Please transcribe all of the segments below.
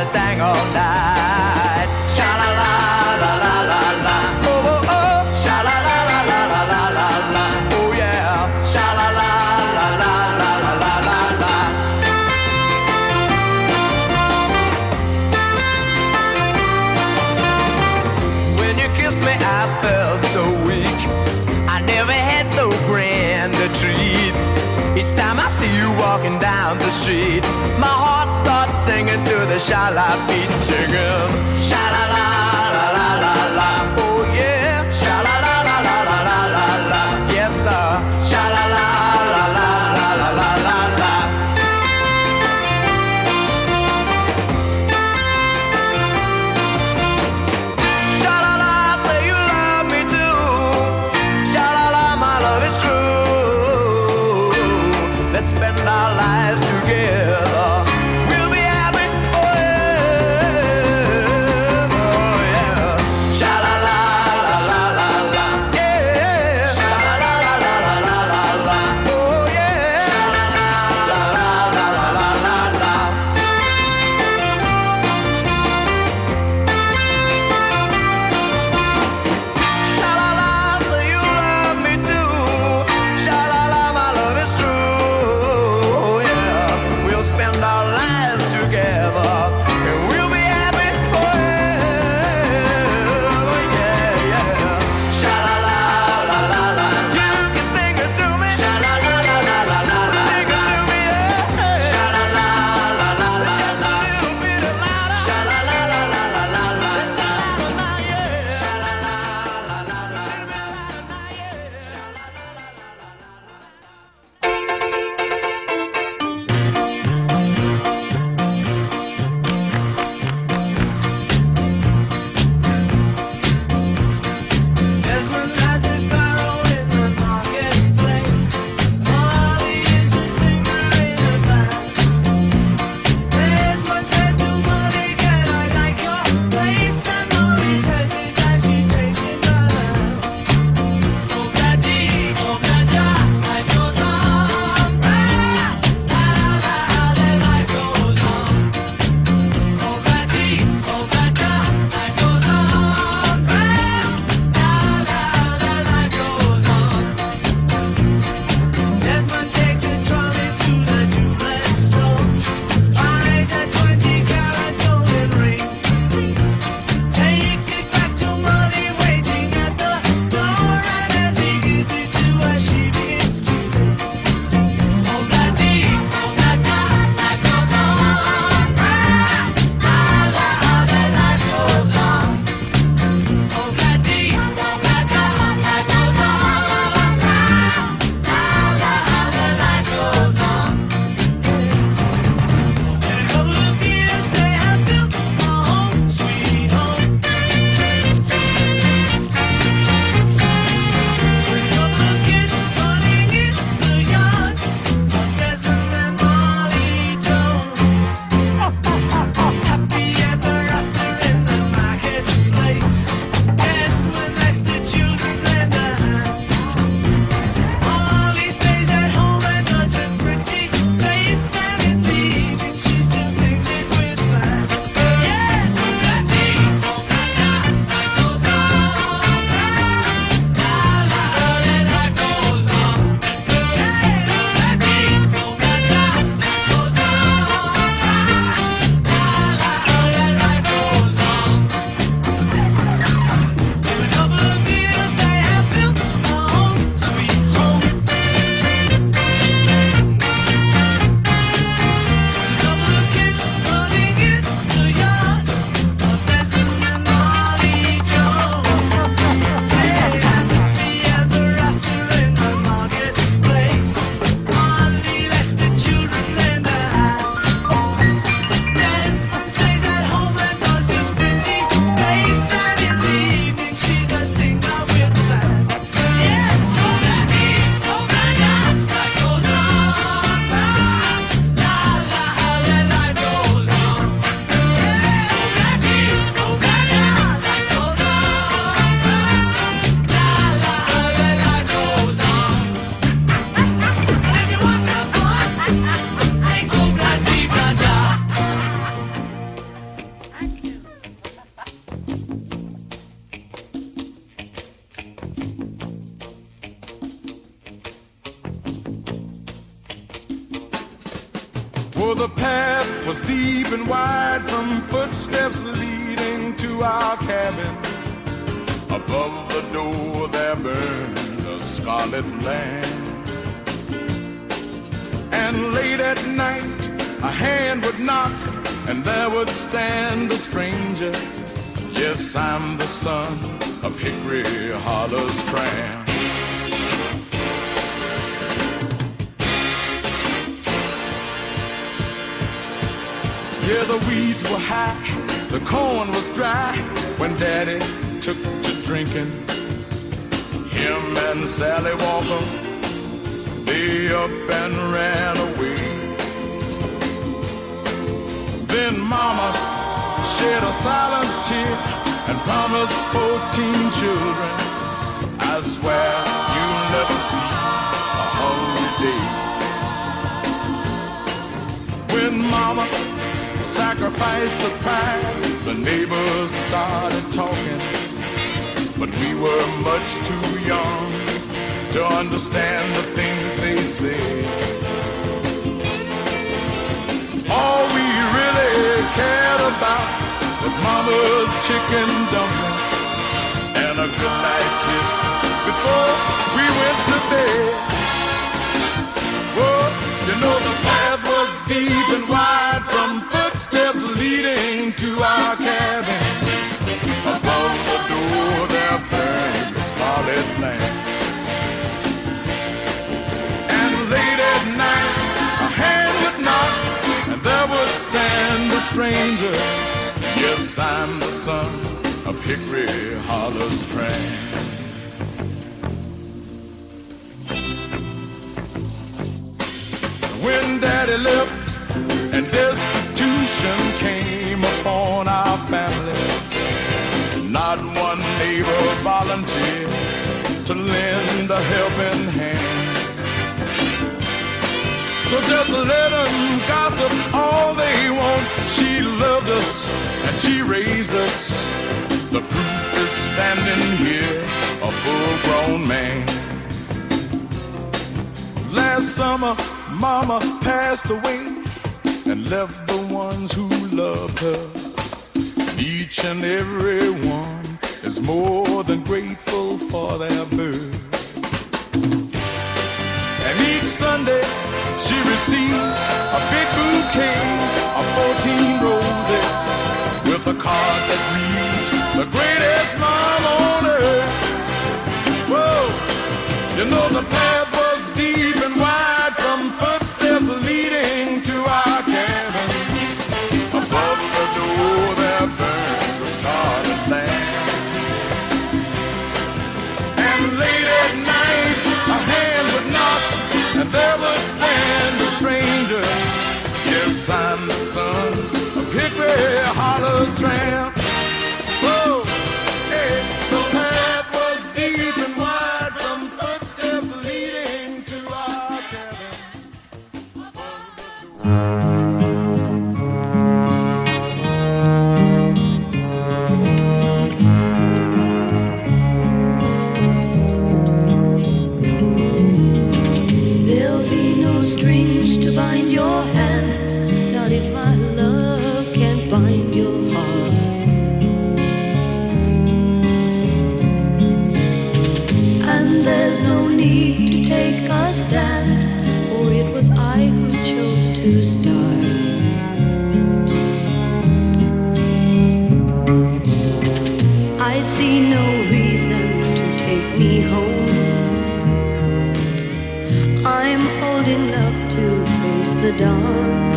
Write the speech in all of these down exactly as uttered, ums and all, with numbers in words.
sang all night. Sha la la la la la la. Oh oh oh. Sha la la la la la la la la. Oh yeah. Sha la la la la la la la la la. When you kissed me, I felt so weak. I never had so grand a treat. Each time I see you walking down the street, my heart starts singing to the sha-la beat, singing sha-la-la, la-la-la-la, la. Oh yeah, sha-la-la, la-la-la, la-la-la, la. Yes sir, sha-la-la, la-la-la, la-la-la, la. Sha-la-la, say you love me too. Sha-la-la, my love is true. Let's spend our lives together. We'll be happy forever. Oh yeah. Sha la la la la la la. Yeah. Sha la la la la la la la la. Oh yeah. Sha la la la la la la la la. Sha la la, say you love me too. Sha la la, my love is true. Yeah. We'll spend the path was deep and wide from footsteps leading to our cabin. Above the door there burned a scarlet lamp. And late at night a hand would knock and there would stand a stranger. Yes, I'm the son of Hickory Hollow's tramp. Yeah, the weeds were high, the corn was dry when Daddy took to drinking. Him and Sally Walker, they up and ran away. Then Mama shed a silent tear and promised fourteen children. I swear you'll never see a hungry day. When Mama sacrificed the pride, the neighbors started talking, but we were much too young to understand the things they said. All we really cared about was Mama's chicken dumplings and a goodnight kiss before we went to bed. Whoa, you know the path was deep and wide from footsteps leading to our cabin. Above the door there burned a scarlet lamp. And late at night a hand would knock and there would stand a stranger. Yes, I'm the son of Hickory Hollow's tramp. When Daddy left and destitution came upon our family, not one neighbor volunteered to lend a helping hand. So just let them gossip all they want. She loved us and she raised us. The proof is standing here, a full-grown man. Last summer, Mama passed away and left the ones who loved her. Each and every one is more than grateful for their birth. And each Sunday she receives a big bouquet of fourteen roses with a card that reads, the greatest mom on earth. Whoa, you know the path was deep and wide from footsteps leading to our cabin. Above the door there burned the scarlet lamp. And late at night a hand would knock and there would stand a stranger. Yes, I'm the son of Hickory Hollow's tramp. Whoa, hey, the path was deep and wide from footsteps leading to our cabin. There'll be no strings to bind your hands, not if my love can bind your heart. And there's no need to take a stand, for it was I who chose to start. I see no reason to take me home. I'm old enough to face the dawn.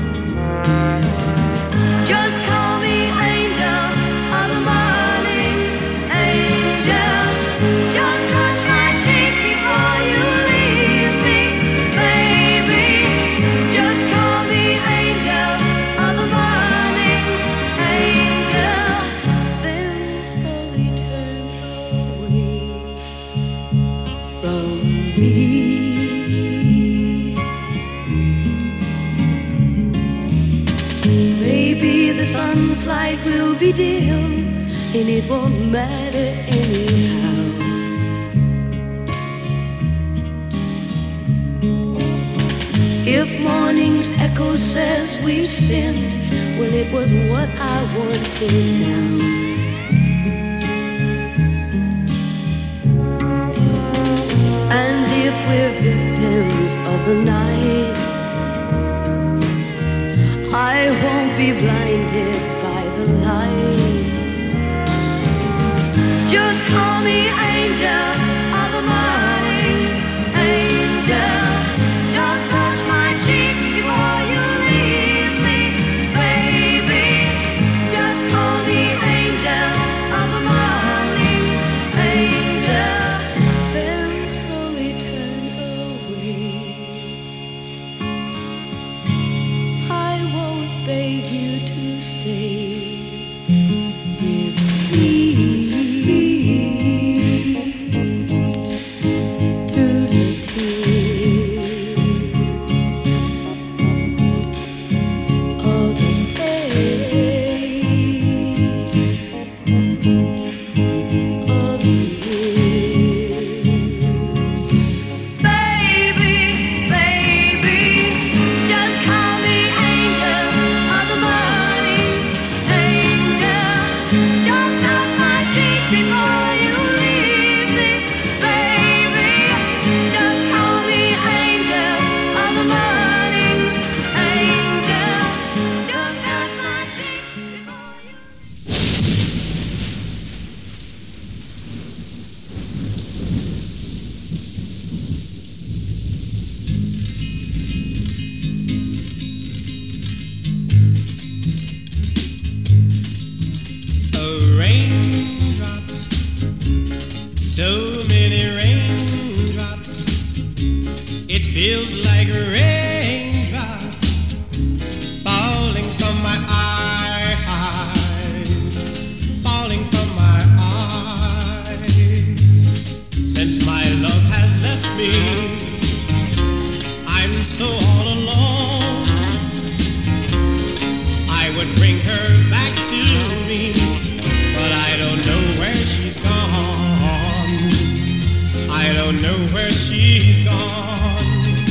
Just call me angel of the morning, angel. Just touch my cheek before you leave me, baby. Just call me angel of the morning, angel. Then slowly turn away from me. Maybe the sun's light will be dim and it won't matter anyhow. If morning's echo says we've sinned, well, it was what I wanted now. And if we're victims of the night, I won't be blinded by the light. Just call me angel of the morning, angel. Just touch my cheek before you leave me, baby. Just call me angel of the morning, angel. Then slowly turn away. I won't beg you to stay with me. Through the tears of the days, of the years. Baby, baby, just call me angel of the morning, angel. Just touch my cheek before you leave me, baby. Just call me angel of the morning, angel. Just touch my cheek before you. Oh, raindrops, so many raindrops. It feels like raindrops falling from my eyes, falling from my eyes. Since my love has left me, I'm so all alone. I would bring her back to me, but I don't know where she's gone. I don't know where she's gone.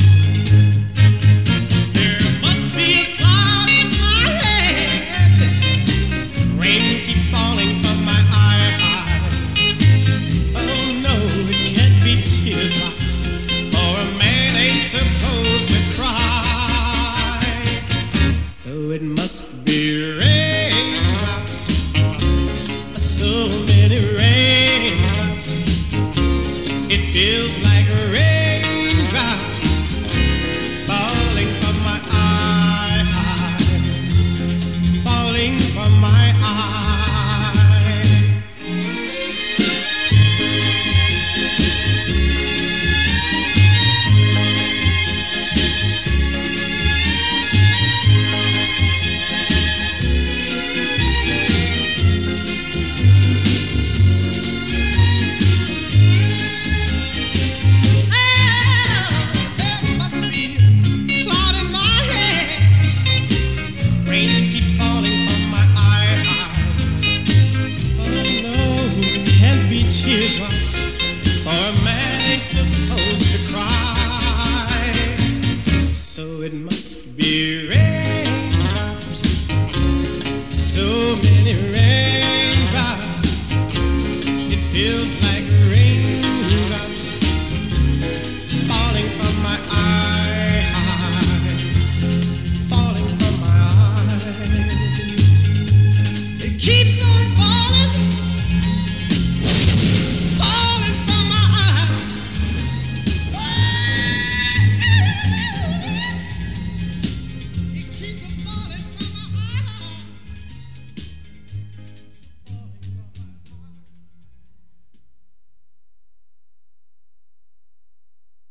There must be a cloud in my head. Rain keeps falling from my eyes. Oh no, it can't be teardrops, for a man ain't supposed to cry. So it must be raindrops, so many raindrops. It feels like raindrops falling from my eyes, falling from my eyes. There must be a cloud in my head. Rain keeps falling from my eyes. Oh no, it can't be teardrops, for a man ain't supposed to cry. So it must be rain.